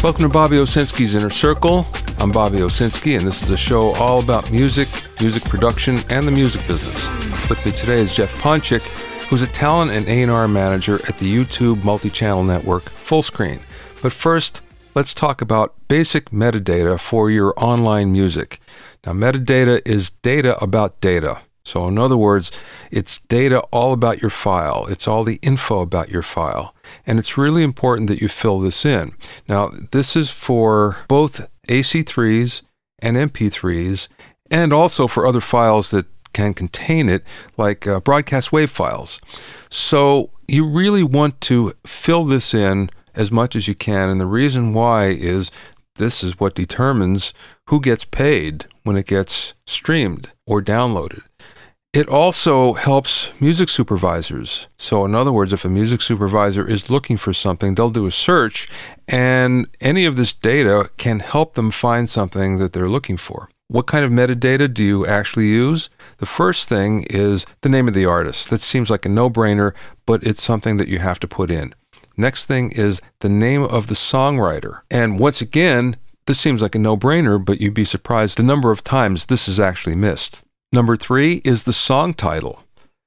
Welcome to Bobby Owsinski's Inner Circle. I'm Bobby Owsinski, and this is a show all about music, music production, and the music business. With me today is Jeff Ponchik, who's a talent and A&R manager at the YouTube multi-channel network Fullscreen. But first, let's talk about basic metadata for your online music. Now, metadata is data about data. So in other words, it's data all about your file. It's all the info about your file. And it's really important that you fill this in. Now, this is for both AC3s and MP3s, and also for other files that can contain it, like broadcast wave files. So you really want to fill this in as much as you can. And the reason why is this is what determines who gets paid when it gets streamed or downloaded. It also helps music supervisors. So in other words, if a music supervisor is looking for something, they'll do a search, and any of this data can help them find something that they're looking for. What kind of metadata do you actually use? The first thing is the name of the artist. That seems like a no-brainer, but it's something that you have to put in. Next thing is the name of the songwriter. And once again, this seems like a no-brainer, but you'd be surprised the number of times this is actually missed. Number 3 is the song title.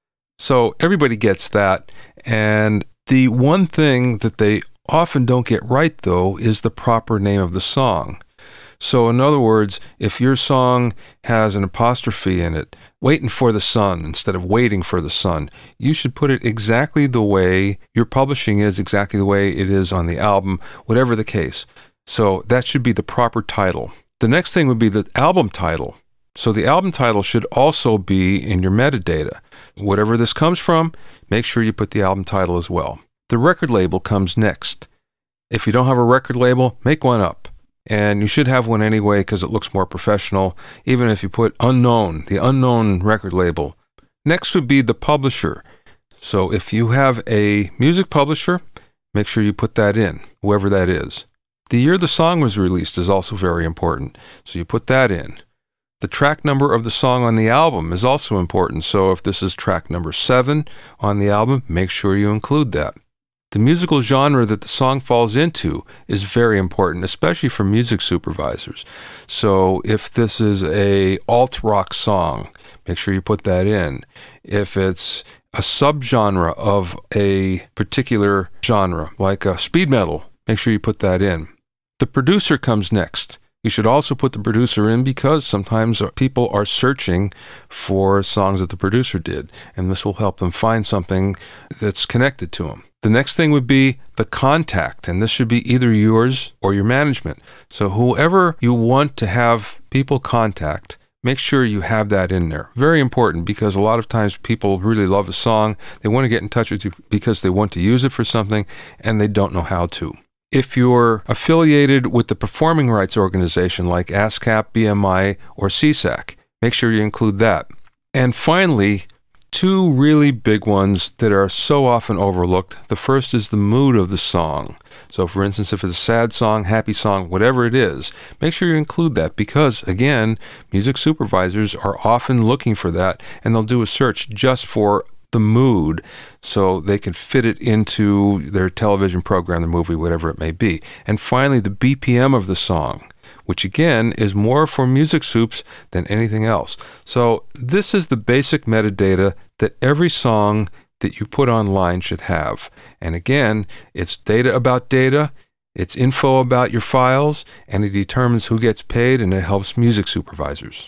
So everybody gets that. And the one thing that they often don't get right, though, is the proper name of the song. So in other words, if your song has an apostrophe in it, waiting for the sun instead of waiting for the sun, you should put it exactly the way your publishing is, exactly the way it is on the album, whatever the case. So that should be the proper title. The next thing would be the album title. So the album title should also be in your metadata. Whatever this comes from, make sure you put the album title as well. The record label comes next. If you don't have a record label, make one up. And you should have one anyway because it looks more professional, even if you put unknown, the unknown record label. Next would be the publisher. So if you have a music publisher, make sure you put that in, whoever that is. The year the song was released is also very important, so you put that in. The track number of the song on the album is also important, so if this is track number 7 on the album, make sure you include that. The musical genre that the song falls into is very important, especially for music supervisors. So if this is a alt-rock song, make sure you put that in. If it's a subgenre of a particular genre, like a speed metal, make sure you put that in. The producer comes next. You should also put the producer in because sometimes people are searching for songs that the producer did, and this will help them find something that's connected to them. The next thing would be the contact, and this should be either yours or your management. So whoever you want to have people contact, make sure you have that in there. Very important because a lot of times people really love a song. They want to get in touch with you because they want to use it for something, and they don't know how to. If you're affiliated with the performing rights organization like ASCAP, BMI, or SESAC, make sure you include that. And finally, 2 really big ones that are so often overlooked. The first is the mood of the song. So for instance, if it's a sad song, happy song, whatever it is, make sure you include that because, again, music supervisors are often looking for that, and they'll do a search just for the mood so they can fit it into their television program, the movie, whatever it may be. And finally, the BPM of the song, which again is more for music soups than anything else. So this is the basic metadata that every song that you put online should have. And again, it's data about data, it's info about your files, and it determines who gets paid, and it helps music supervisors.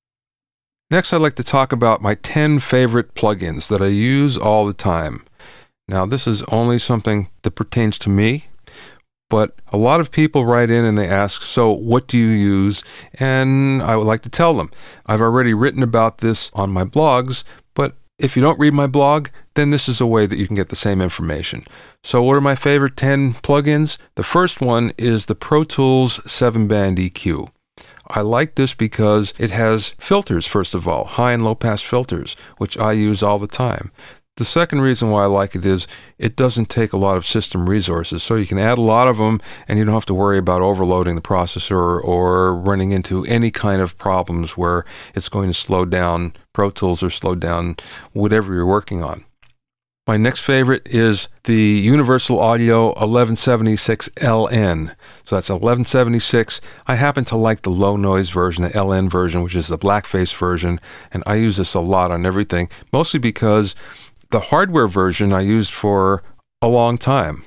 Next, I'd like to talk about my 10 favorite plugins that I use all the time. Now, this is only something that pertains to me, but a lot of people write in and they ask, so what do you use? And I would like to tell them. I've already written about this on my blogs, but if you don't read my blog, then this is a way that you can get the same information. So what are my favorite 10 plugins? The first one is the Pro Tools 7-band EQ. I like this because it has filters, first of all, high and low pass filters, which I use all the time. The second reason why I like it is it doesn't take a lot of system resources, so you can add a lot of them and you don't have to worry about overloading the processor or running into any kind of problems where it's going to slow down Pro Tools or slow down whatever you're working on. My next favorite is the Universal Audio 1176LN. So that's 1176. I happen to like the low noise version, the LN version, which is the blackface version, and I use this a lot on everything, mostly because the hardware version I used for a long time.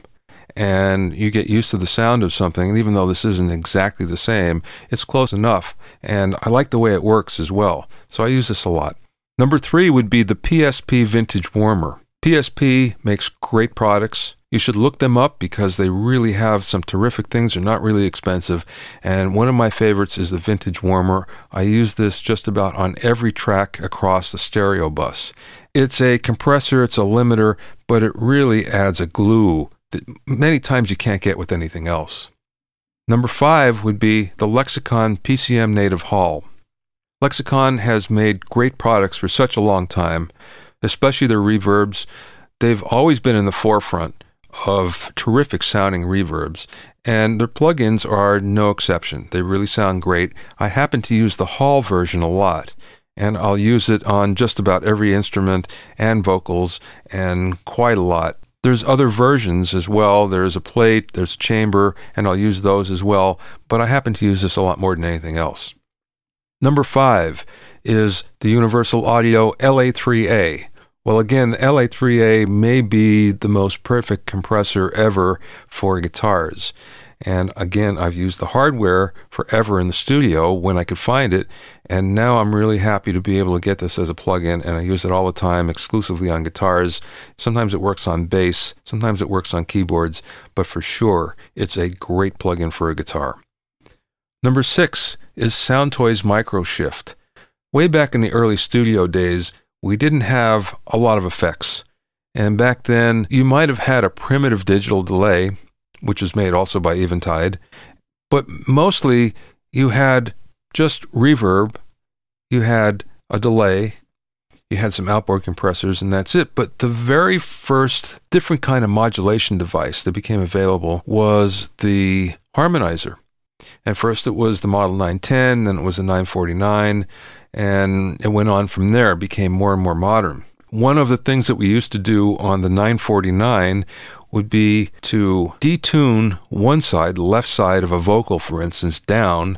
And you get used to the sound of something, and even though this isn't exactly the same, it's close enough, and I like the way it works as well. So I use this a lot. Number 3 would be the PSP Vintage Warmer. PSP makes great products. You should look them up because they really have some terrific things. They're not really expensive. And one of my favorites is the Vintage Warmer. I use this just about on every track across the stereo bus. It's a compressor, it's a limiter, but it really adds a glue that many times you can't get with anything else. Number 5 would be the Lexicon PCM Native Hall. Lexicon has made great products for such a long time, especially their reverbs. They've always been in the forefront of terrific sounding reverbs, and their plugins are no exception. They really sound great. I happen to use the Hall version a lot, and I'll use it on just about every instrument and vocals, and quite a lot. There's other versions as well. There's a plate, there's a chamber, and I'll use those as well, but I happen to use this a lot more than anything else. Number 5 is the Universal Audio LA3A. Well, again, the LA3A may be the most perfect compressor ever for guitars. And again, I've used the hardware forever in the studio when I could find it, and now I'm really happy to be able to get this as a plugin, and I use it all the time exclusively on guitars. Sometimes it works on bass, sometimes it works on keyboards, but for sure, it's a great plugin for a guitar. Number 6 is Soundtoys Microshift. Way back in the early studio days, we didn't have a lot of effects. And back then, you might have had a primitive digital delay, which was made also by Eventide, but mostly you had just reverb, you had a delay, you had some outboard compressors, and that's it. But the very first different kind of modulation device that became available was the harmonizer. And first it was the Model 910, then it was the 949, and it went on from there. It became more and more modern. One of the things that we used to do on the 949 would be to detune one side, the left side of a vocal, for instance, down,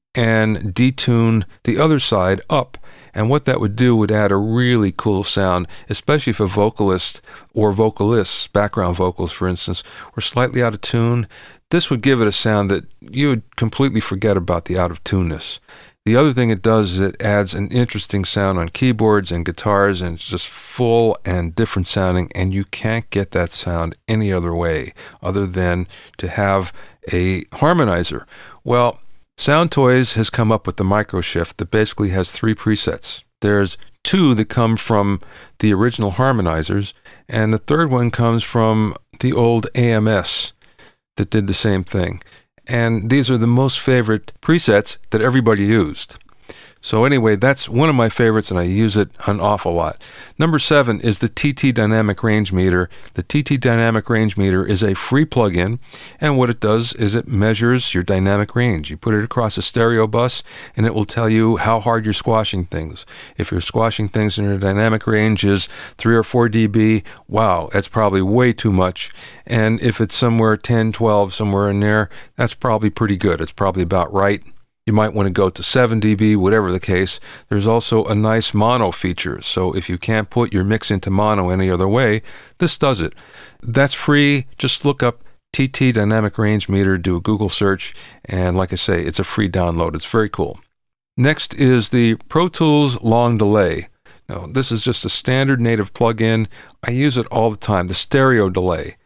and detune the other side up. And what that would do would add a really cool sound, especially if a vocalist or vocalists, background vocals, for instance, were slightly out of tune. This would give it a sound that you would completely forget about the out-of-tuneness. The other thing it does is it adds an interesting sound on keyboards and guitars, and it's just full and different sounding, and you can't get that sound any other way other than to have a harmonizer. Well, Soundtoys has come up with the Microshift that basically has 3 presets. There's 2 that come from the original harmonizers, and the third one comes from the old AMS that did the same thing. And these are the most favorite presets that everybody used. So anyway, that's one of my favorites, and I use it an awful lot. Number 7 is the TT Dynamic Range Meter. The TT Dynamic Range Meter is a free plugin, and what it does is it measures your dynamic range. You put it across a stereo bus, and it will tell you how hard you're squashing things. If you're squashing things and your dynamic range is 3 or 4 dB, wow, that's probably way too much. And if it's somewhere 10, 12, somewhere in there, that's probably pretty good. It's probably about right. You might want to go to 7 dB, whatever the case. There's also a nice mono feature, so if you can't put your mix into mono any other way, this does it. That's free. Just look up TT Dynamic Range Meter, do a Google search, and like I say, it's a free download. It's very cool. Next is the Pro Tools Long Delay. Now, this is just a standard native plugin. I use it all the time, the stereo delay.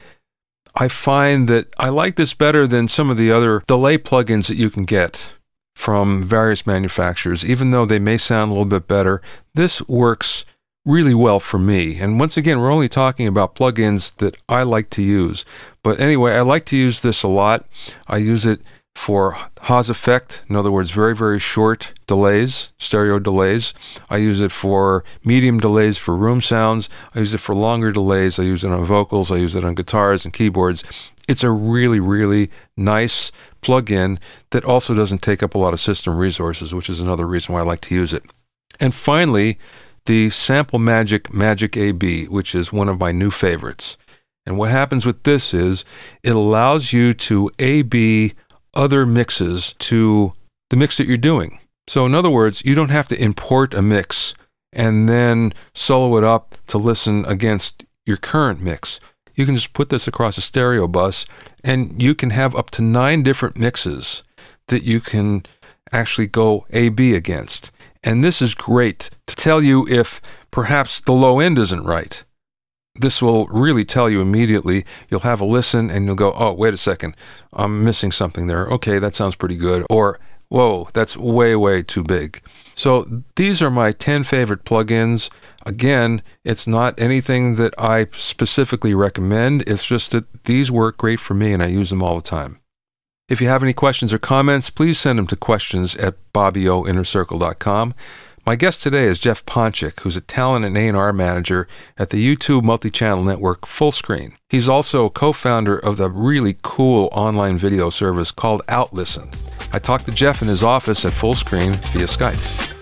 I find that I like this better than some of the other delay plugins that you can get from various manufacturers. Even though they may sound a little bit better, this works really well for me. And once again, we're only talking about plugins that I like to use. But anyway, I like to use this a lot. I use it for Haas effect, in other words, very, very short delays, stereo delays. I use it for medium delays for room sounds. I use it for longer delays. I use it on vocals. I use it on guitars and keyboards. It's a really, really nice plugin that also doesn't take up a lot of system resources, which is another reason why I like to use it. And finally, the Sample Magic Magic AB, which is one of my new favorites. And what happens with this is it allows you to A/B other mixes to the mix that you're doing. So in other words, you don't have to import a mix and then solo it up to listen against your current mix. You can just put this across a stereo bus and you can have up to 9 different mixes that you can actually go A/B against. And this is great to tell you if perhaps the low end isn't right. This will really tell you immediately. You'll have a listen and you'll go, oh, wait a second, I'm missing something there. Okay, that sounds pretty good. Or, whoa, that's way, way too big. So these are my 10 favorite plugins. Again, it's not anything that I specifically recommend. It's just that these work great for me and I use them all the time. If you have any questions or comments, please send them to questions@bobbyoinnercircle.com. My guest today is Jeff Ponchik, who's a talent and A&R manager at the YouTube multi-channel network Fullscreen. He's also co-founder of the really cool online video service called OutListen. I talked to Jeff in his office at Fullscreen via Skype.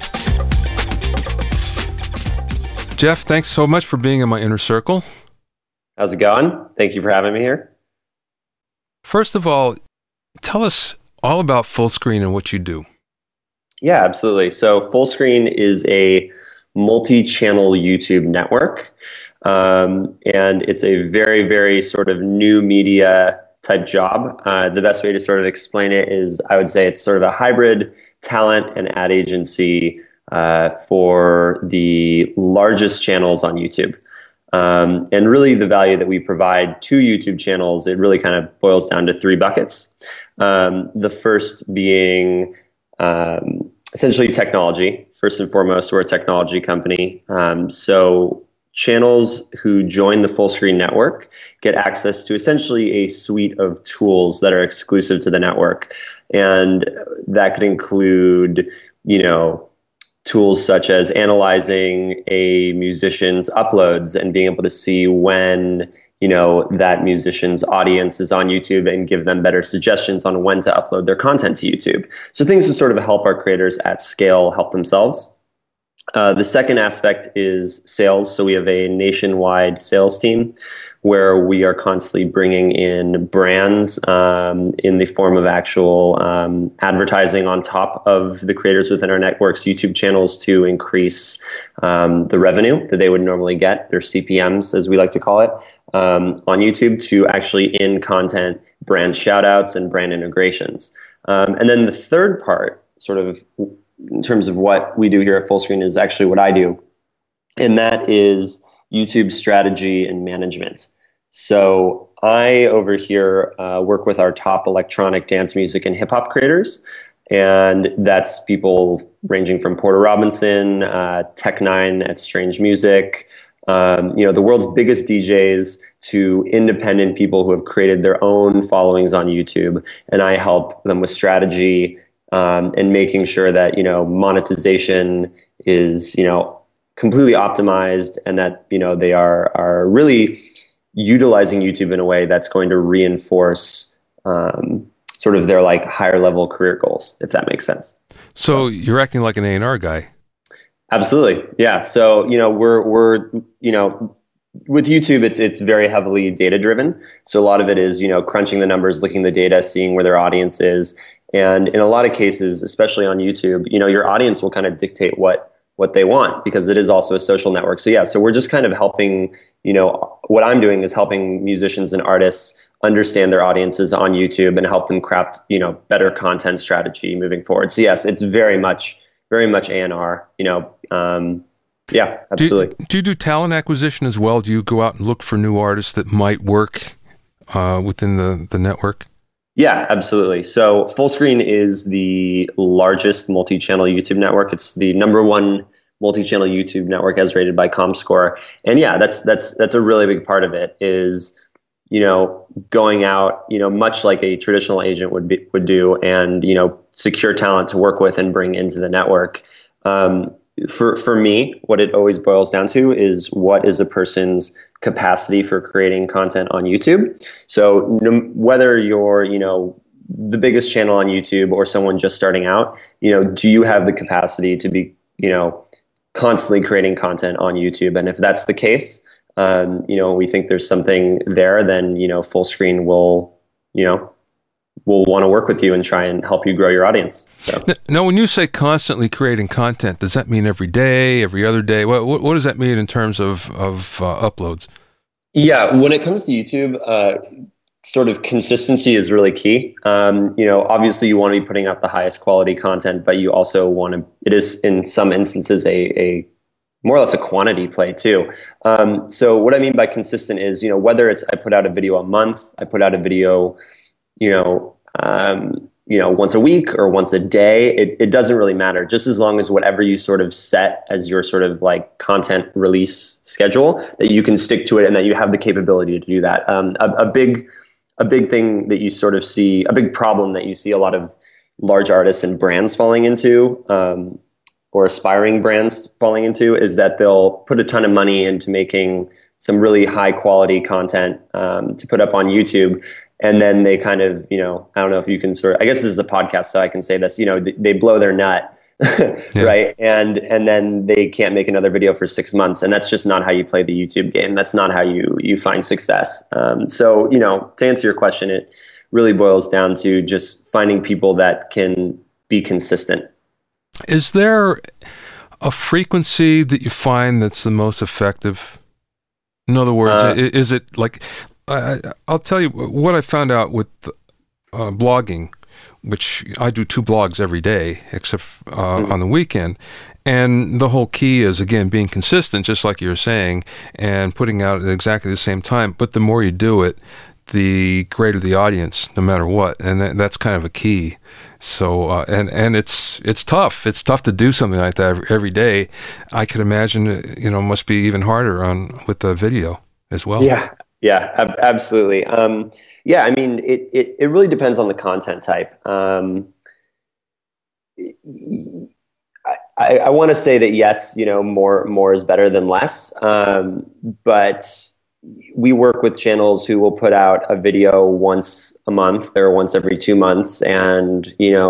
Jeff, thanks so much for being in my inner circle. How's it going? Thank you for having me here. First of all, tell us all about Fullscreen and what you do. Yeah, absolutely. So Fullscreen is a multi-channel YouTube network. And it's a very, very sort of new media type job. The best way to sort of explain it is I would say it's sort of a hybrid talent and ad agency for the largest channels on YouTube. And really the value that we provide to YouTube channels, it really kind of boils down to 3 buckets. The first being essentially technology. First and foremost, we're a technology company. So channels who join the Fullscreen network get access to essentially a suite of tools that are exclusive to the network. And that could include, tools such as analyzing a musician's uploads and being able to see when that musician's audience is on YouTube and give them better suggestions on when to upload their content to YouTube. So things to sort of help our creators at scale help themselves. The second aspect is sales. So we have a nationwide sales team where we are constantly bringing in brands in the form of actual advertising on top of the creators within our network's YouTube channels to increase the revenue that they would normally get, their CPMs, as we like to call it, on YouTube to actually in-content brand shout-outs and brand integrations. And then the third part, sort of in terms of what we do here at Fullscreen, is actually what I do, and that is YouTube strategy and management. So I, over here, work with our top electronic dance music and hip-hop creators, and that's people ranging from Porter Robinson, Tech9 at Strange Music, the world's biggest DJs to independent people who have created their own followings on YouTube, and I help them with strategy and making sure that monetization is completely optimized, and that they are really utilizing YouTube in a way that's going to reinforce sort of their higher level career goals, if that makes sense. So you're acting like an A&R guy. Absolutely. Yeah. So, we're with YouTube, it's very heavily data driven. So a lot of it is, crunching the numbers, looking the data, seeing where their audience is. And in a lot of cases, especially on YouTube, your audience will kind of dictate what they want, because it is also a social network. So yeah, so we're just kind of helping, what I'm doing is helping musicians and artists understand their audiences on YouTube and help them craft, better content strategy moving forward. So yes, it's very much A&R, yeah, absolutely. Do you do talent acquisition as well? Do you go out and look for new artists that might work within the network? Yeah, absolutely. So Fullscreen is the largest multi-channel YouTube network. It's the #1 multi-channel YouTube network as rated by Comscore. And yeah, that's a really big part of it is, going out, much like a traditional agent would do, and, secure talent to work with and bring into the network. For me, what it always boils down to is what is a person's capacity for creating content on YouTube. So whether you're, the biggest channel on YouTube or someone just starting out, do you have the capacity to be, constantly creating content on YouTube. And if that's the case, we think there's something there, then, Fullscreen will, will want to work with you and try and help you grow your audience. So now, when you say constantly creating content, does that mean every day, every other day? What does that mean in terms of uploads? Yeah, when it comes to YouTube, sort of consistency is really key. Obviously you want to be putting out the highest quality content, but you also want to, it is in some instances a more or less a quantity play too. So what I mean by consistent is, whether it's I put out a video a month, I put out a video, once a week or once a day, it doesn't really matter. Just as long as whatever you sort of set as your sort of like content release schedule, that you can stick to it and that you have the capability to do that. A big thing that you sort of see, a big problem that you see a lot of large artists and brands falling into, or aspiring brands falling into, is that they'll put a ton of money into making some really high quality content to put up on YouTube. And then they kind of, I don't know if you can I guess this is a podcast, so I can say this, they blow their nut, yeah. Right? And then they can't make another video for 6 months. And that's just not how you play the YouTube game. That's not how you find success. So, to answer your question, it really boils down to just finding people that can be consistent. Is there a frequency that you find that's the most effective? In other words, is it like, I'll tell you what I found out with blogging, which I do 2 blogs every day, except on the weekend. And the whole key is, again, being consistent, just like you were saying, and putting out at exactly the same time. But the more you do it, the greater the audience, no matter what. And that's kind of a key. So, and it's tough. It's tough to do something like that every day. I could imagine, it must be even harder with the video as well. Yeah, absolutely. I mean, it really depends on the content type. I want to say that yes, more is better than less. But we work with channels who will put out a video once a month or once every 2 months, and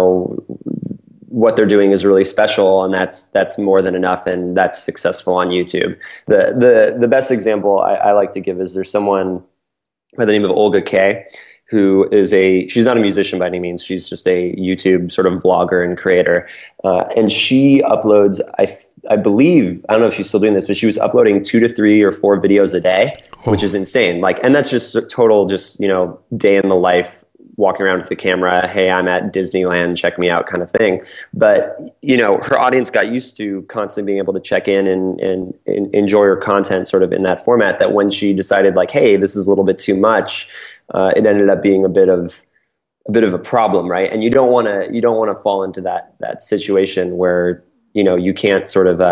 what they're doing is really special, and that's more than enough, and that's successful on YouTube. The best example I like to give is there's someone by the name of Olga K, who is she's not a musician by any means. She's just a YouTube sort of vlogger and creator. And she uploads, I believe, I don't know if she's still doing this, but she was uploading 2 to 3 or 4 videos a day, which is insane. And that's just total, day in the life, walking around with the camera. Hey, I'm at Disneyland, check me out kind of thing. But, her audience got used to constantly being able to check in and enjoy her content sort of in that format, that when she decided hey, this is a little bit too much, it ended up being a bit of a problem, right? And you don't want to fall into that situation where you can't sort of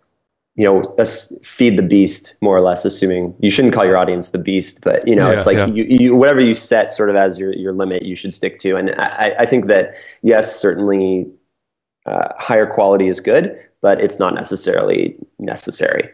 feed the beast, more or less, assuming you shouldn't call your audience the beast, but it's like you whatever you set sort of as your limit, you should stick to. And I think that yes, certainly higher quality is good, but it's not necessarily necessary.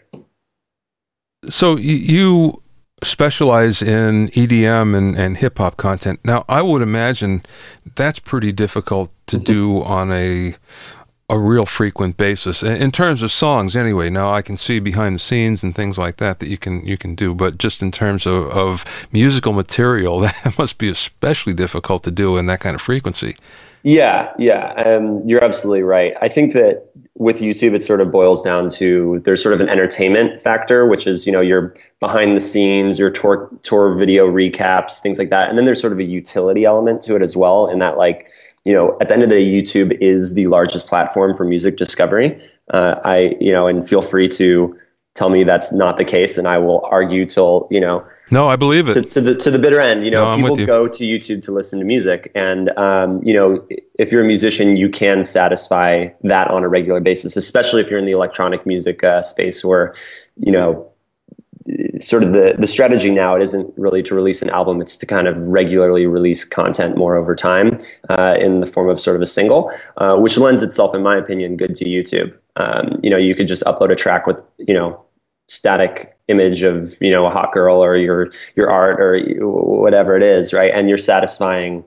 So you specialize in EDM and hip hop content. Now, I would imagine that's pretty difficult to do on a real frequent basis in terms of songs anyway. Now I can see behind the scenes and things like that you can do, but just in terms of musical material, that must be especially difficult to do in that kind of frequency. Yeah. You're absolutely right. I think that with YouTube, it sort of boils down to, there's sort of an entertainment factor, which is, your behind the scenes, your tour video recaps, things like that. And then there's sort of a utility element to it as well, in that at the end of the day, YouTube is the largest platform for music discovery. And feel free to tell me that's not the case, and I will argue till, No, I believe it. To the bitter end. People go to YouTube to listen to music, and if you're a musician, you can satisfy that on a regular basis, especially if you're in the electronic music space, where sort of the strategy now, it isn't really to release an album, it's to kind of regularly release content more over time in the form of sort of a single, which lends itself, in my opinion, good to YouTube. You could just upload a track with, static image of, a hot girl or your art or whatever it is, right? And you're satisfying,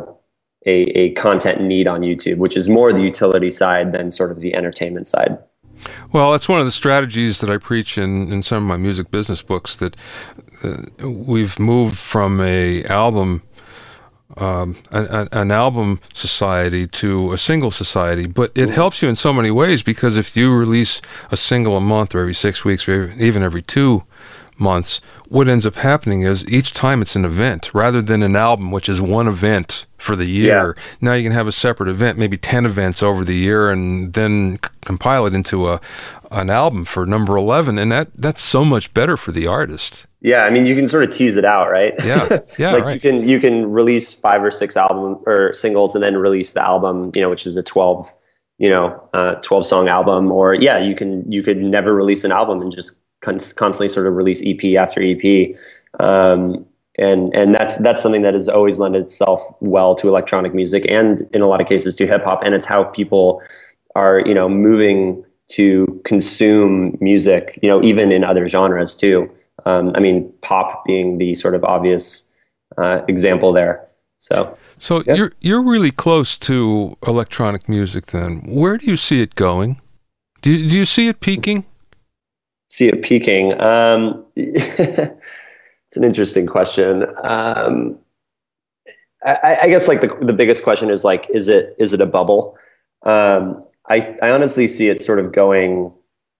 a content need on YouTube, which is more the utility side than sort of the entertainment side. Well, that's one of the strategies that I preach in some of my music business books, that we've moved from an album society to a single society, but it helps you in so many ways, because if you release a single a month or every 6 weeks or even every 2 months, what ends up happening is each time it's an event rather than an album, which is one event for the year. Yeah. Now you can have a separate event, maybe 10 events over the year, and then compile it into an album for number 11. And that's so much better for the artist. Yeah, I mean, you can sort of tease it out, right? Yeah, yeah. Like right. you can release 5 or 6 album or singles, and then release the album, which is a 12 song album. Or you could never release an album and just constantly sort of release EP after EP. And that's something that has always lent itself well to electronic music, and in a lot of cases to hip hop. And it's how people are, moving to consume music, even in other genres too. I mean, pop being the sort of obvious example there. So yeah. You're really close to electronic music then. Where do you see it going? Do you see it peaking? See it peaking? It's an interesting question. I guess like the biggest question is like, is it a bubble? I honestly see it sort of going.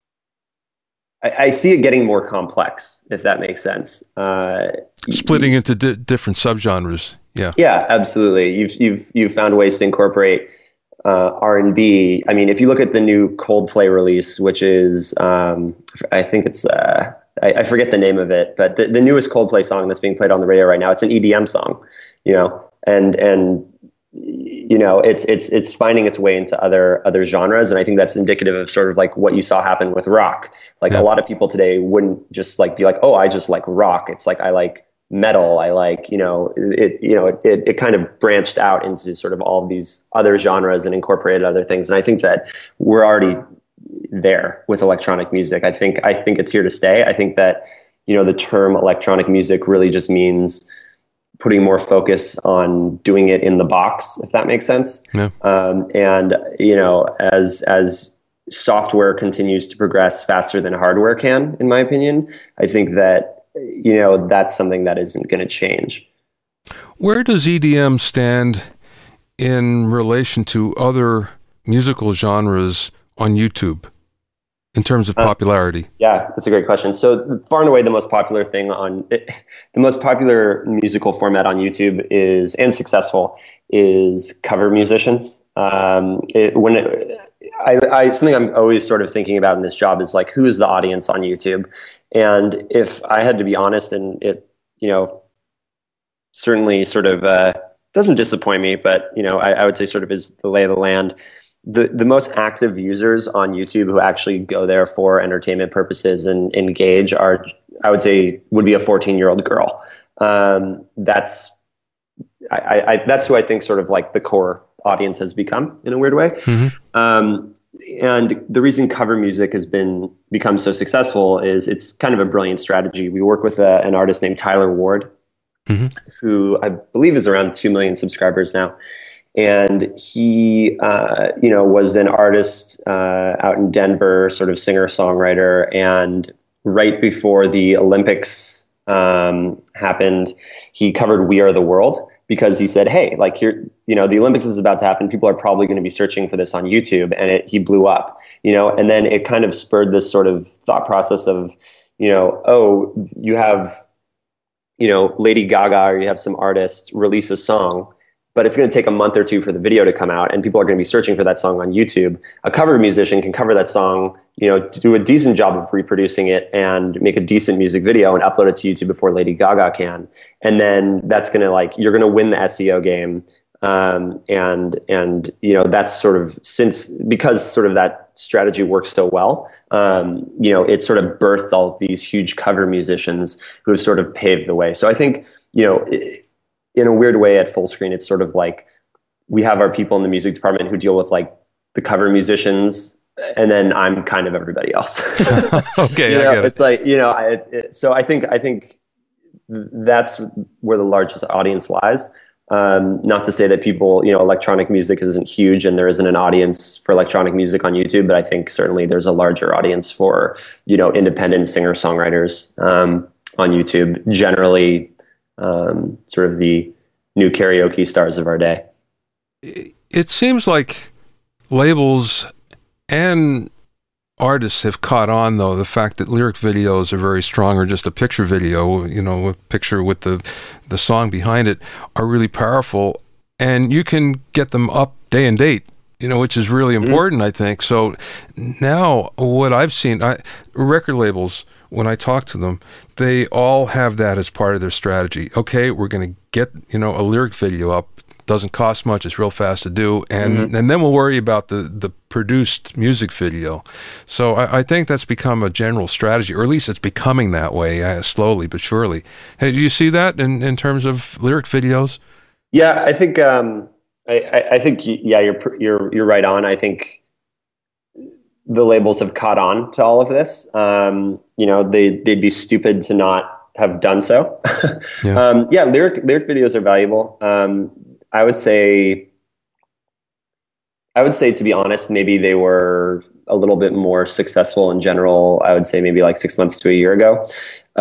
I see it getting more complex, if that makes sense. Splitting into different subgenres. Yeah. Yeah, absolutely. You've found ways to incorporate R&B. I mean, if you look at the new Coldplay release, which is I think it's I forget the name of it, but the newest Coldplay song that's being played on the radio right now, it's an EDM song, and it's finding its way into other genres. And I think that's indicative of sort of like what you saw happen with rock. Like a lot of people today wouldn't just like be like, oh, I just like rock. It's like, I like metal. I like, it kind of branched out into sort of all of these other genres and incorporated other things. And I think that we're already there with electronic music. I think it's here to stay. I think that, the term electronic music really just means putting more focus on doing it in the box, if that makes sense. Yeah. And as software continues to progress faster than hardware can, in my opinion, I think that, that's something that isn't going to change. Where does EDM stand in relation to other musical genres on YouTube in terms of popularity? Yeah, that's a great question. So far and away, the most popular musical format on YouTube and successful is cover musicians. Something I'm always sort of thinking about in this job is like, who is the audience on YouTube? And if I had to be honest, and it, certainly sort of doesn't disappoint me, but I would say sort of is the lay of the land. The most active users on YouTube who actually go there for entertainment purposes and engage would be a 14-year-old girl. That's who I think sort of like the core audience has become in a weird way. Mm-hmm. And the reason cover music has become so successful is it's kind of a brilliant strategy. We work with an artist named Tyler Ward, mm-hmm. who I believe is around 2 million subscribers now. And he, was an artist out in Denver, sort of singer-songwriter. And right before the Olympics happened, he covered "We Are the World," because he said, hey, like the Olympics is about to happen. People are probably going to be searching for this on YouTube. And he blew up, and then it kind of spurred this sort of thought process of, you have, Lady Gaga, or you have some artist release a song, but it's going to take a month or two for the video to come out, and people are going to be searching for that song on YouTube. A cover musician can cover that song, do a decent job of reproducing it and make a decent music video and upload it to YouTube before Lady Gaga can. And then that's going to you're going to win the SEO game. That's sort of because sort of that strategy works so well, it sort of birthed all of these huge cover musicians who have sort of paved the way. So I think, in a weird way at Fullscreen, it's sort of like we have our people in the music department who deal with like the cover musicians, and then I'm kind of everybody else. Okay, I get it. It's like, so I think that's where the largest audience lies. Not to say that people, electronic music isn't huge and there isn't an audience for electronic music on YouTube, but I think certainly there's a larger audience for, independent singer-songwriters on YouTube, generally sort of the new karaoke stars of our day. It seems like labels and artists have caught on, though, the fact that lyric videos are very strong, or just a picture video, a picture with the song behind it, are really powerful, and you can get them up day and date, which is really important, I think. So now what I've seen, record labels, when I talk to them, they all have that as part of their strategy. Okay, we're going to get, a lyric video up. Doesn't cost much. It's real fast to do, and then we'll worry about the produced music video. So I think that's become a general strategy, or at least it's becoming that way, slowly but surely. Hey, do you see that in terms of lyric videos? Yeah, I think I think you're right on. I think the labels have caught on to all of this. They'd be stupid to not have done so. Yeah. Lyric videos are valuable. I would say, to be honest, maybe they were a little bit more successful in general. I would say maybe like 6 months to a year ago.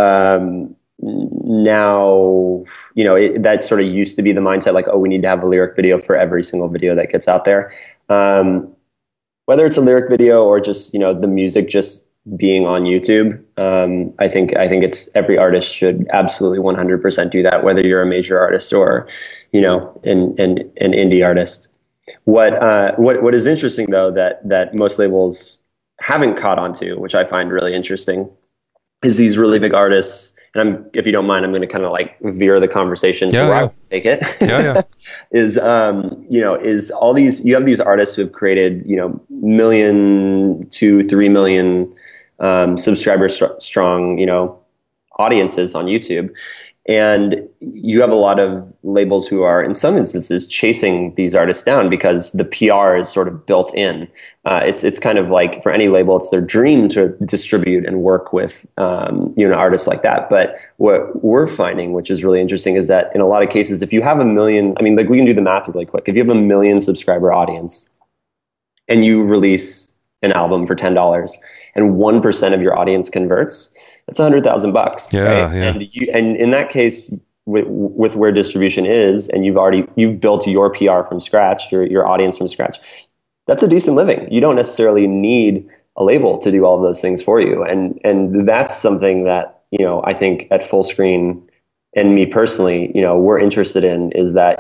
Now, that sort of used to be the mindset, like, oh, we need to have a lyric video for every single video that gets out there. Whether it's a lyric video or just, the music just being on YouTube, I think it's every artist should absolutely 100% do that, whether you're a major artist or, an indie artist. What is interesting, though, that most labels haven't caught on to, which I find really interesting, is these really big artists. And if you don't mind, I'm going to kind of like veer the conversation to where I take it. Is all these, you have these artists who have created, 1 million to 3 million subscribers strong, audiences on YouTube. And you have a lot of labels who are, in some instances, chasing these artists down because the PR is sort of built in. It's kind of like, for any label, it's their dream to distribute and work with artists like that. But what we're finding, which is really interesting, is that in a lot of cases, if you have 1 million, we can do the math really quick. If you have 1 million subscriber audience and you release an album for $10 and 1% of your audience converts, that's $100,000. Yeah, right? yeah. And in that case, with where distribution is, and you've built your PR from scratch, your audience from scratch, that's a decent living. You don't necessarily need a label to do all of those things for you. And that's something that, I think at Fullscreen, and me personally, we're interested in, is that,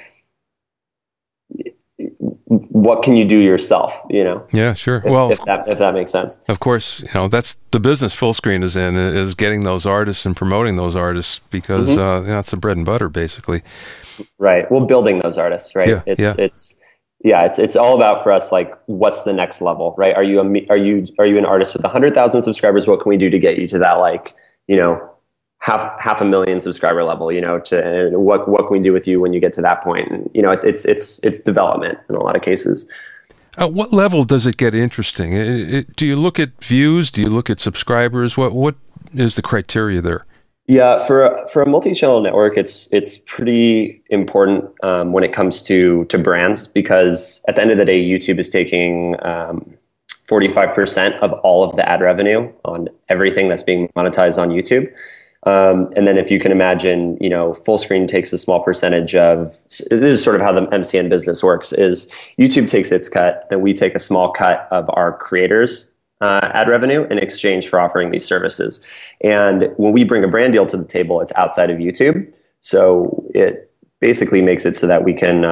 what can you do yourself, Yeah, sure. If that makes sense. Of course, that's the business Fullscreen is getting those artists and promoting those artists, because it's the bread and butter, basically. Right. Well, building those artists, right? It's all about, for us, like, what's the next level, right? Are you an artist with 100,000 subscribers? What can we do to get you to that, like, half a million subscriber level, to what can we do with you when you get to that point? And, it's development in a lot of cases. At what level does it get interesting? Do you look at views? Do you look at subscribers? What is the criteria there? Yeah, for a multi-channel network, it's pretty important when it comes to brands, because at the end of the day, YouTube is taking 45% of all of the ad revenue on everything that's being monetized on YouTube. And then if you can imagine, Fullscreen takes a small percentage of, this is sort of how the MCN business works, is YouTube takes its cut, then we take a small cut of our creators' ad revenue in exchange for offering these services. And when we bring a brand deal to the table, it's outside of YouTube. So it basically makes it so that we can,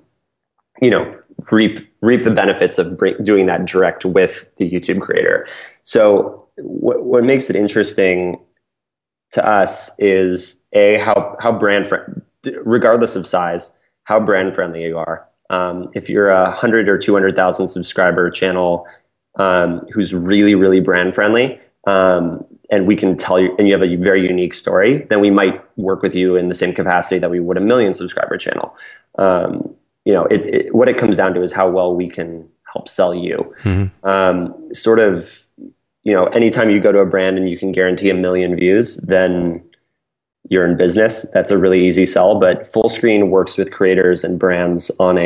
reap the benefits of doing that direct with the YouTube creator. So what makes it interesting to us is how regardless of size, how brand friendly you are. If you're 100 or 200,000 subscriber channel who's really, really brand friendly, and we can tell you, and you have a very unique story, then we might work with you in the same capacity that we would a 1 million subscriber channel. What it comes down to is how well we can help sell you. Mm-hmm. Anytime you go to a brand and you can guarantee 1 million views, then you're in business, that's a really easy sell. But Fullscreen works with creators and brands on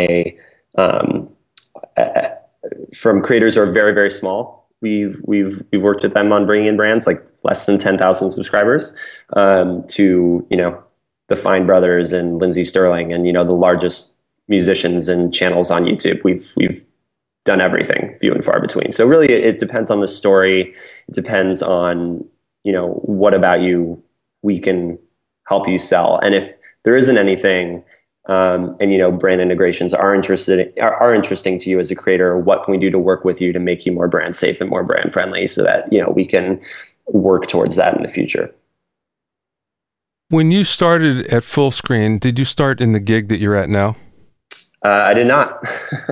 from creators who are very, very small. We've worked with them on bringing in brands like less than 10,000 subscribers, to, the Fine Brothers and Lindsey Sterling and, the largest musicians and channels on YouTube. We've done everything, few and far between. So really it depends on the story. It depends on, what about you we can help you sell. And if there isn't anything, and brand integrations are interesting to you as a creator, what can we do to work with you to make you more brand safe and more brand friendly so that, we can work towards that in the future. When you started at Fullscreen, did you start in the gig that you're at now? I did not.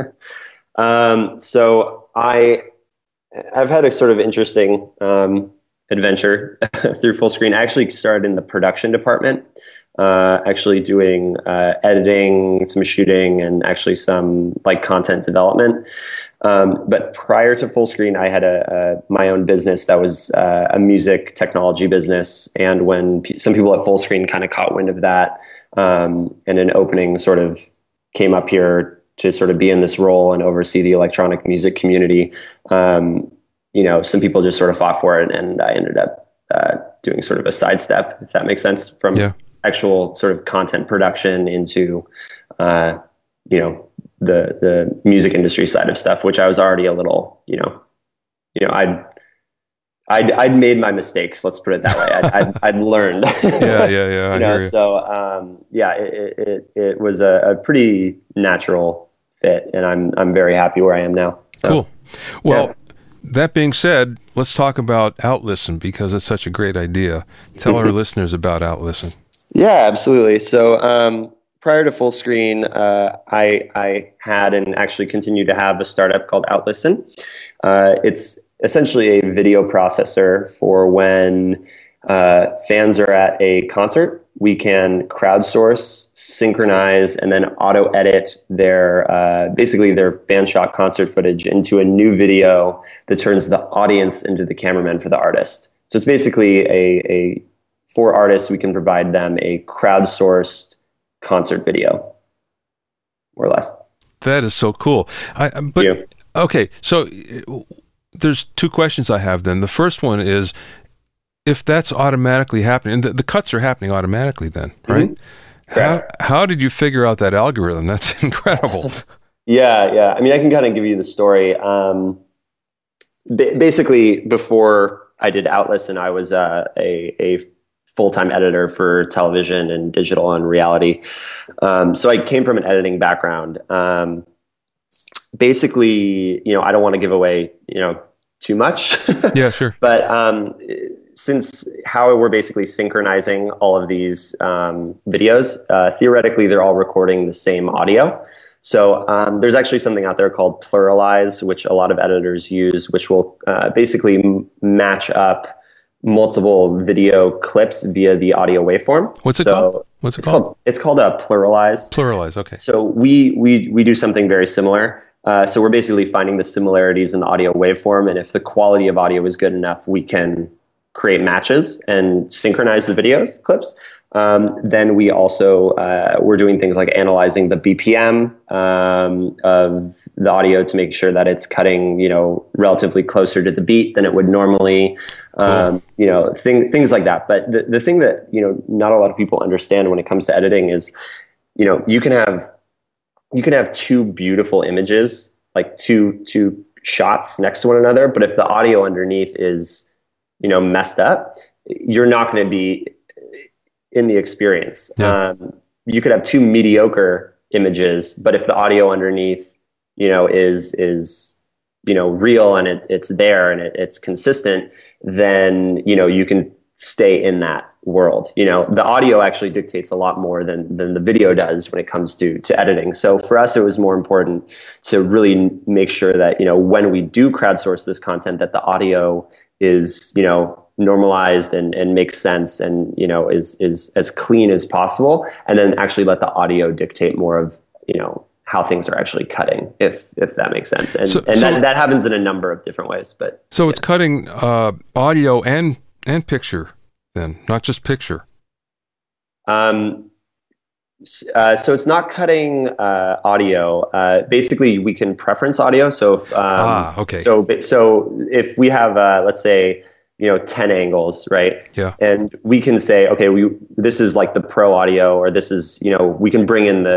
So I've had a sort of interesting adventure through Fullscreen. I actually started in the production department, actually doing editing, some shooting, and actually some content development. But prior to Fullscreen, I had my own business that was a music technology business. And when some people at Fullscreen kind of caught wind of that, and an opening sort of came up here to sort of be in this role and oversee the electronic music community, some people just sort of fought for it, and I ended up doing sort of a sidestep, if that makes sense, from actual sort of content production into, the music industry side of stuff, which I was already a little, I'd made my mistakes. Let's put it that way. I'd learned. Yeah. So it was a pretty natural fit, and I'm very happy where I am now. So, cool. Well, that being said, let's talk about OutListen, because it's such a great idea. Tell our listeners about OutListen. Yeah, absolutely. So prior to Fullscreen, I had and actually continue to have a startup called OutListen. It's essentially a video processor for when fans are at a concert. We can crowdsource, synchronize, and then auto-edit their basically their fan shot concert footage into a new video that turns the audience into the cameraman for the artist. So it's basically for artists, we can provide them a crowdsourced concert video, more or less. That is so cool. Okay, so there's two questions I have then. The first one is, if that's automatically happening, the cuts are happening automatically then, right? Mm-hmm. How did you figure out that algorithm? That's incredible. Yeah. I mean, I can kind of give you the story. Basically, before I did OutListen, I was a full-time editor for television and digital and reality. So I came from an editing background. Basically, I don't want to give away, too much. Yeah, sure. But since how we're basically synchronizing all of these videos, theoretically, they're all recording the same audio. So there's actually something out there called Pluralize, which a lot of editors use, which will basically match up multiple video clips via the audio waveform. What's it called? It's called a Pluralize. Pluralize, okay. So we do something very similar. So we're basically finding the similarities in the audio waveform, and if the quality of audio is good enough, we can create matches and synchronize the video clips. Then we also we're doing things like analyzing the BPM of the audio to make sure that it's cutting, relatively closer to the beat than it would normally. Cool. Things like that. But the thing that not a lot of people understand when it comes to editing is, you can have two beautiful images, like two shots next to one another, but if the audio underneath is messed up, you're not going to be in the experience. Yeah. You could have two mediocre images, but if the audio underneath, is real and it's there and it's consistent, then you can stay in that world. The audio actually dictates a lot more than the video does when it comes to editing. So for us, it was more important to really make sure that when we do crowdsource this content, that the audio is normalized and makes sense and is as clean as possible, and then actually let the audio dictate more of how things are actually cutting, if that makes sense. And that happens in a number of different ways. But it's cutting audio and picture then, not just picture. Um, so it's not cutting audio. Basically, we can preference audio. So Okay. So if we have let's say 10 angles, right? Yeah. And we can say, okay, this is like the pro audio, or this is we can bring in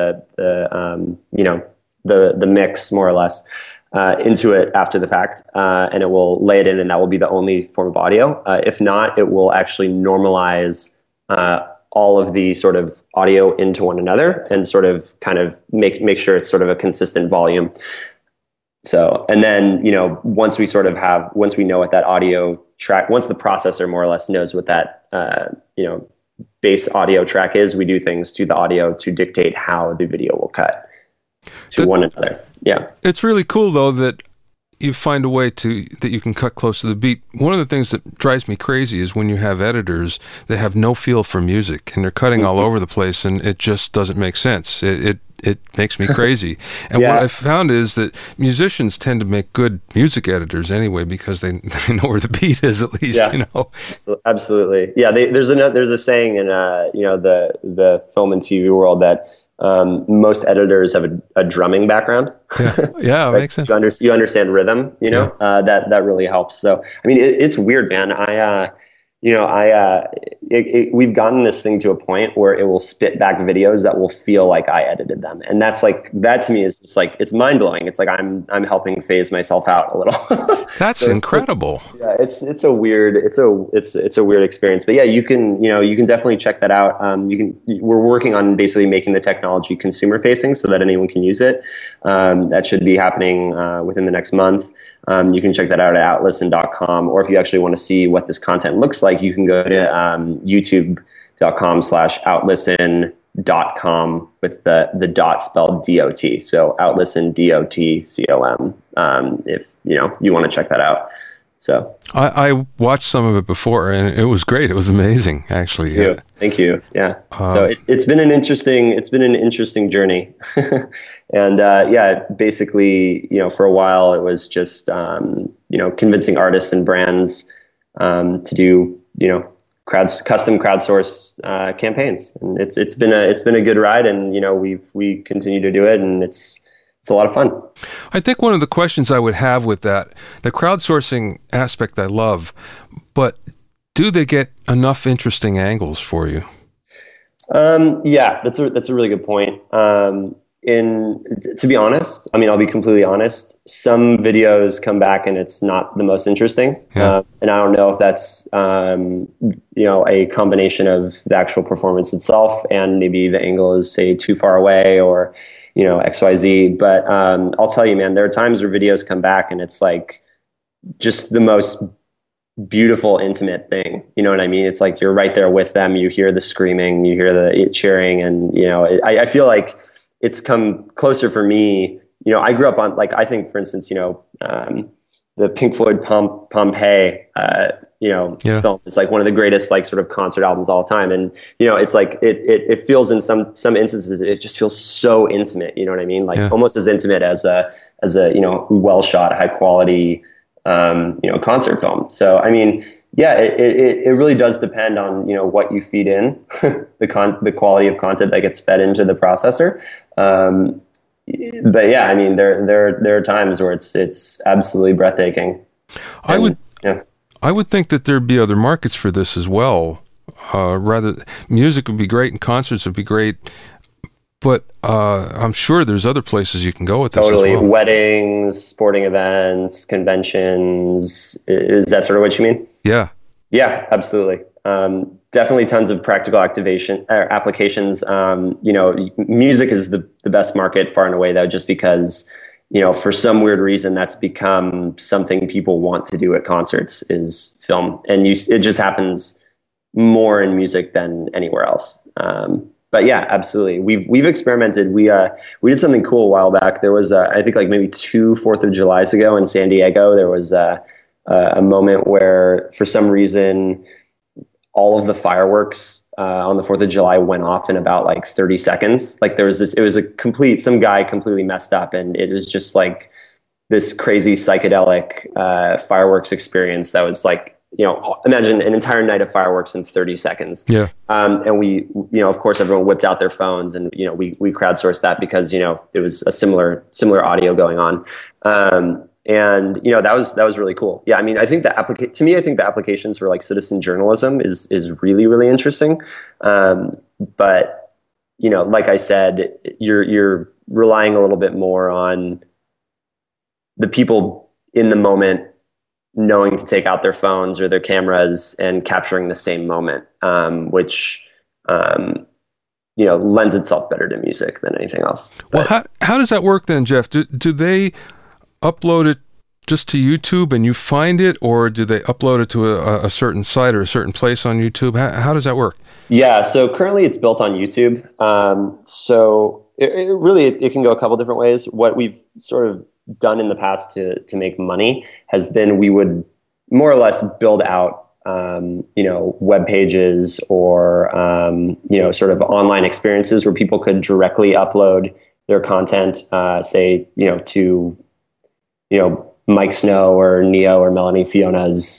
the mix more or less into it after the fact, and it will lay it in, and that will be the only form of audio. If not, it will actually normalize all of the sort of audio into one another and sort of kind of make sure it's sort of a consistent volume. So, and then, once we know what that audio track, once the processor more or less knows what that, base audio track is, we do things to the audio to dictate how the video will cut to one another. Yeah. It's really cool though that you find a way that you can cut close to the beat. One of the things that drives me crazy is when you have editors that have no feel for music and they're cutting all over the place, and it just doesn't make sense. It makes me crazy. And what I found is that musicians tend to make good music editors anyway, because they know where the beat is, at least. Absolutely. Yeah. There's a saying in the film and TV world that most editors have a drumming background. Yeah, right? Makes sense. You understand rhythm, that really helps. So, I mean, it's weird, man. We've gotten this thing to a point where it will spit back videos that will feel like I edited them. And that to me is just like, it's mind blowing. It's like, I'm helping phase myself out a little. That's so incredible. It's a weird experience, but yeah, you can definitely check that out. We're working on basically making the technology consumer facing so that anyone can use it. That should be happening within the next month. You can check that out at outlisten.com, or if you actually want to see what this content looks like, you can go to youtube.com/outlisten.com with the dot spelled DOT. So outlisten DOTCOM. If you want to check that out. So I watched some of it before, and it was great. It was amazing, actually. Thank you. Yeah. So it's been an interesting journey, and basically, for a while it was just convincing artists and brands to do custom crowdsource campaigns, and it's been a good ride, and we continue to do it, and it's a lot of fun. I think one of the questions I would have with the crowdsourcing aspect I love, but do they get enough interesting angles for you? Yeah, that's a really good point. To be honest, I mean, I'll be completely honest, some videos come back and it's not the most interesting. Yeah. And I don't know if that's, a combination of the actual performance itself and maybe the angle is, say, too far away, or XYZ. But I'll tell you, man, there are times where videos come back and it's like just the most beautiful, intimate thing. You know what I mean? It's like you're right there with them. You hear the screaming, you hear the cheering, and I feel like it's come closer for me. I grew up on, like, I think, for instance, the Pink Floyd Pompeii, film is like one of the greatest, like, sort of concert albums of all time. And, it's like, it feels in some instances, it just feels so intimate. You know what I mean? Like almost as intimate as a well shot, high quality, concert film. So, I mean, yeah, it really does depend on, what you feed in, the quality of content that gets fed into the processor. But yeah, I mean, there are times where it's absolutely breathtaking. I would think that there'd be other markets for this as well. Music would be great and concerts would be great, but I'm sure there's other places you can go with this as well. Weddings, sporting events, conventions. Is that sort of what you mean? Yeah. Yeah, absolutely. Definitely tons of practical applications. Music is the best market far and away, though, just because, for some weird reason, that's become something people want to do at concerts is film. And it just happens more in music than anywhere else. But yeah, absolutely. We've experimented. We did something cool a while back. There was, I think, like maybe 2 4th of Julys ago in San Diego, there was a moment where, for some reason, all of the fireworks on the 4th of July went off in about like 30 seconds. Like some guy completely messed up, and it was just like this crazy psychedelic fireworks experience that was like imagine an entire night of fireworks in 30 seconds. Yeah. And we, of course, everyone whipped out their phones, and we crowdsourced that because it was a similar audio going on. And that was really cool. Yeah, I mean, I think I think the applications for like citizen journalism is really, really interesting. But like I said, you're relying a little bit more on the people in the moment knowing to take out their phones or their cameras and capturing the same moment, which lends itself better to music than anything else. Well, how does that work then, Jeff? Do they upload it just to YouTube and you find it, or do they upload it to a certain site or a certain place on YouTube? How does that work? Yeah, so currently it's built on YouTube. So it can go a couple different ways. What we've sort of done in the past to make money has been, we would more or less build out web pages or sort of online experiences where people could directly upload their content, say to Mike Snow or Neo or Melanie Fiona's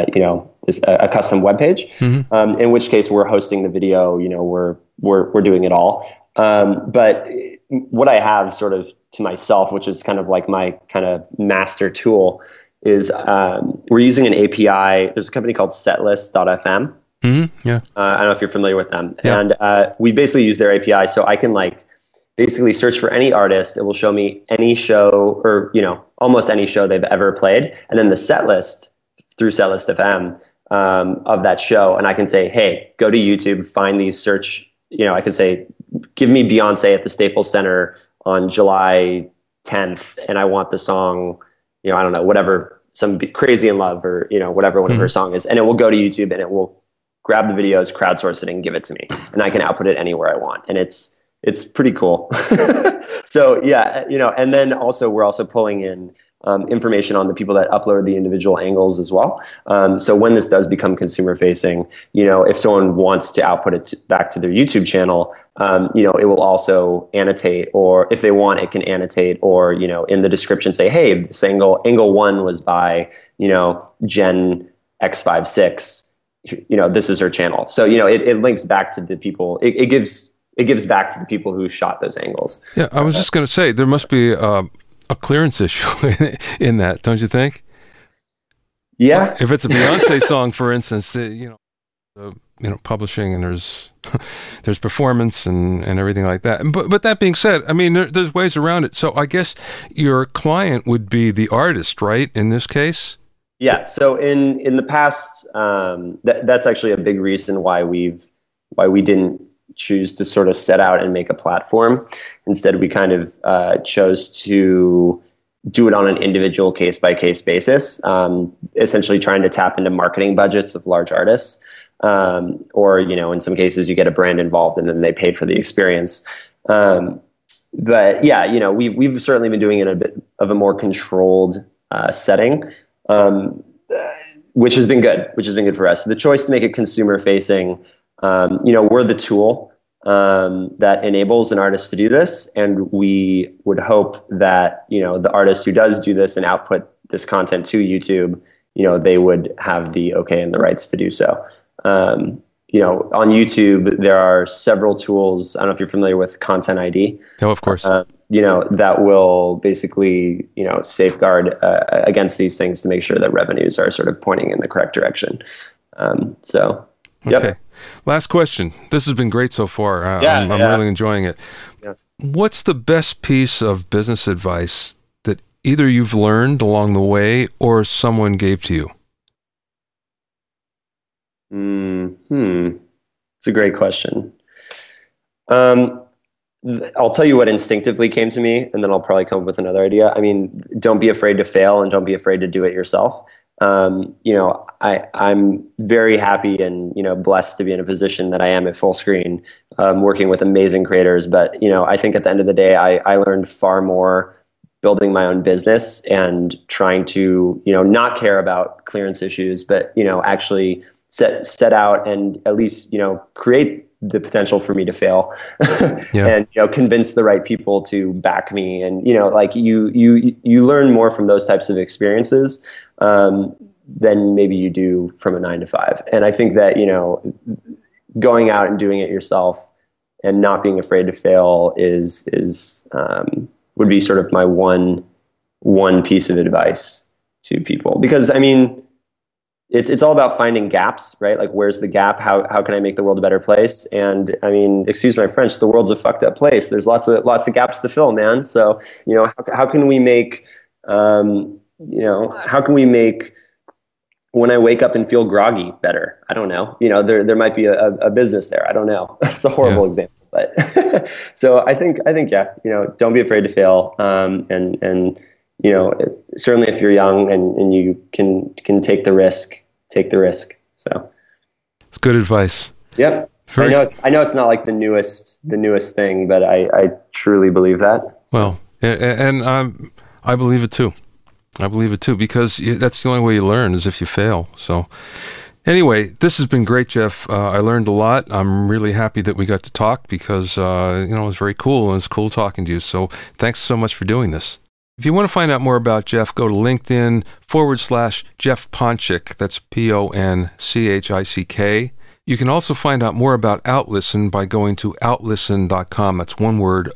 a custom web page. Mm-hmm. In which case we're hosting the video. We're doing it all. But what I have sort of to myself, which is kind of like my kind of master tool, is we're using an API. There's a company called Setlist.fm. Mm-hmm. Yeah. I don't know if you're familiar with them. Yeah. And we basically use their API, so I can basically search for any artist. It will show me any show or almost any show they've ever played, and then the set list through Setlist FM of that show. And I can say, hey, go to YouTube, find these search. I could say, give me Beyonce at the Staples Center on July 10th, and I want the song, I don't know, whatever, some Crazy in Love or, whatever one of her song is. And it will go to YouTube and it will grab the videos, crowdsource it, and give it to me. And I can output it anywhere I want. And it's pretty cool. So yeah, and then also we're also pulling in information on the people that upload the individual angles as well. So when this does become consumer facing, if someone wants to output it back to their YouTube channel, it will also annotate, or if they want, it can annotate, or, in the description say, hey, this angle 1 was by, Jen X56, this is her channel. So, it links back to the people. It gives back to the people who shot those angles. Yeah, I was just going to say, there must be a clearance issue in that, don't you think? Yeah. If it's a Beyonce song, for instance, publishing, and there's performance and everything like that. But that being said, I mean, there's ways around it. So I guess your client would be the artist, right? In this case. Yeah. So in the past, that's actually a big reason why we didn't choose to sort of set out and make a platform. Instead, we kind of chose to do it on an individual case-by-case basis, essentially trying to tap into marketing budgets of large artists. Or, in some cases you get a brand involved and then they pay for the experience. But yeah, we've certainly been doing it in a bit of a more controlled setting, which has been good for us. The choice to make it consumer facing, we're the tool that enables an artist to do this, and we would hope that the artist who does do this and output this content to YouTube, they would have the okay and the rights to do so. On YouTube, there are several tools. I don't know if you're familiar with Content ID. Oh, of course. That will basically, safeguard against these things to make sure that revenues are sort of pointing in the correct direction. Yep. Okay. Last question. This has been great so far. I'm really enjoying it. Yeah. What's the best piece of business advice that either you've learned along the way or someone gave to you? It's a great question. I'll tell you what instinctively came to me, and then I'll probably come up with another idea. I mean, don't be afraid to fail, and don't be afraid to do it yourself. I'm very happy and, blessed to be in a position that I am at Fullscreen, working with amazing creators. But, I think at the end of the day, I learned far more building my own business and trying to, not care about clearance issues, but, actually set out and at least, create the potential for me to fail and, convince the right people to back me. And, you learn more from those types of experiences than maybe you do from a 9 to 5. And I think that, going out and doing it yourself and not being afraid to fail would be sort of my one piece of advice to people. Because I mean, it's all about finding gaps, right? Like, where's the gap? How can I make the world a better place? And I mean, excuse my French, the world's a fucked up place. There's lots of gaps to fill, man. So, how can we make, how can we make when I wake up and feel groggy better? I don't know. There might be a business there. I don't know. It's a horrible example, but so I think, yeah, don't be afraid to fail. And certainly if you're young and you can take the risk. So it's good advice. Yep. I know it's not like the newest thing, but I truly believe that. So. Well, and I believe it too. Because that's the only way you learn is if you fail. So anyway, this has been great, Jeff. I learned a lot. I'm really happy that we got to talk because, it was very cool, and it's cool talking to you. So thanks so much for doing this. If you want to find out more about Jeff, go to LinkedIn /Jeff Ponchick. That's PONCHICK. You can also find out more about OutListen by going to outlisten.com. That's one word,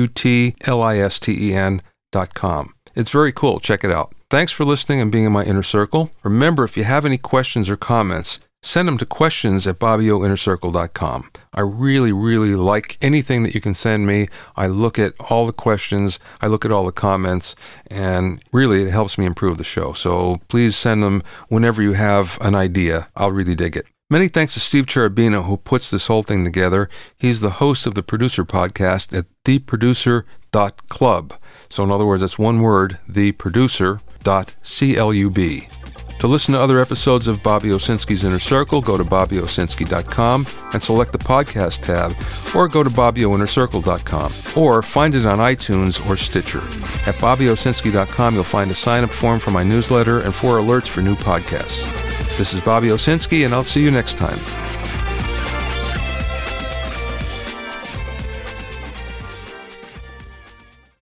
OUTLISTEN.com. It's very cool. Check it out. Thanks for listening and being in my inner circle. Remember, if you have any questions or comments, send them to questions@BobbyOInnerCircle.com. I really, really like anything that you can send me. I look at all the questions, I look at all the comments, and really it helps me improve the show. So please send them whenever you have an idea. I'll really dig it. Many thanks to Steve Cherubino, who puts this whole thing together. He's the host of the Producer Podcast at theproducer.club. So in other words, that's one word, theproducer.club. To listen to other episodes of Bobby Owsinski's Inner Circle, go to BobbyOwsinski.com and select the podcast tab, or go to BobbyOInnerCircle.com, or find it on iTunes or Stitcher. At BobbyOwsinski.com, you'll find a sign-up form for my newsletter and 4 alerts for new podcasts. This is Bobby Owsinski, and I'll see you next time.